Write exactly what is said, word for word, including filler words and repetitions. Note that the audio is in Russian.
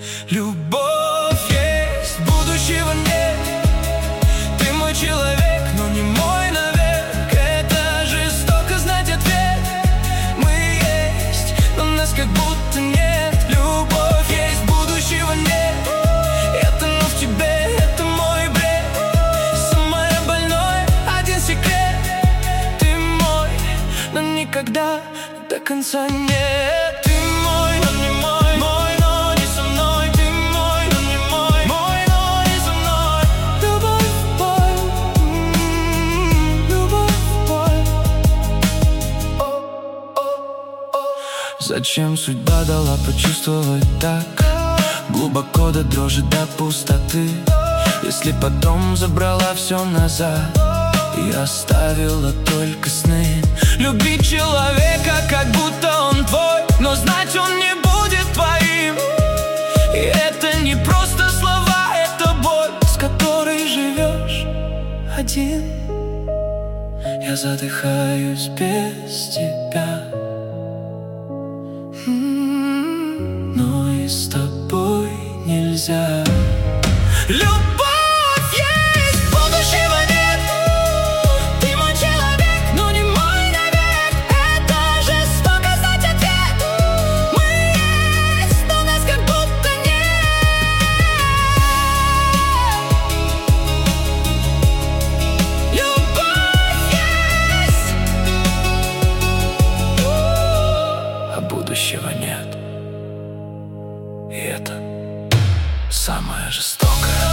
Любовь есть, будущего нет. Ты мой человек, но не мой навек. Это жестоко знать ответ. Мы есть, но нас как будто нет. Любовь есть, будущего нет. Это но в тебе, это мой бред. Самое больное, один секрет. Ты мой, но никогда до конца нет. Ты мой, но не мой, мой, но не со мной. Ты мой, но не мой, мой, но не со мной. Любовь в боль, м-м, любовь в боль. Зачем судьба дала почувствовать так глубоко до дрожи, до пустоты? Если потом забрала все назад и оставила только сны. Любить человека, как будто он твой, но знать он не будет твоим. И это не просто слова, это боль, с которой живешь один. Я задыхаюсь без тебя, но и с тобой нельзя. Любовь есть, будущего нет. Ты мой человек, но не мой навек. Это жестоко знать ответ. Мы есть, но нас как будто нет. Любовь есть, а будущего нет. И это самое жестокое.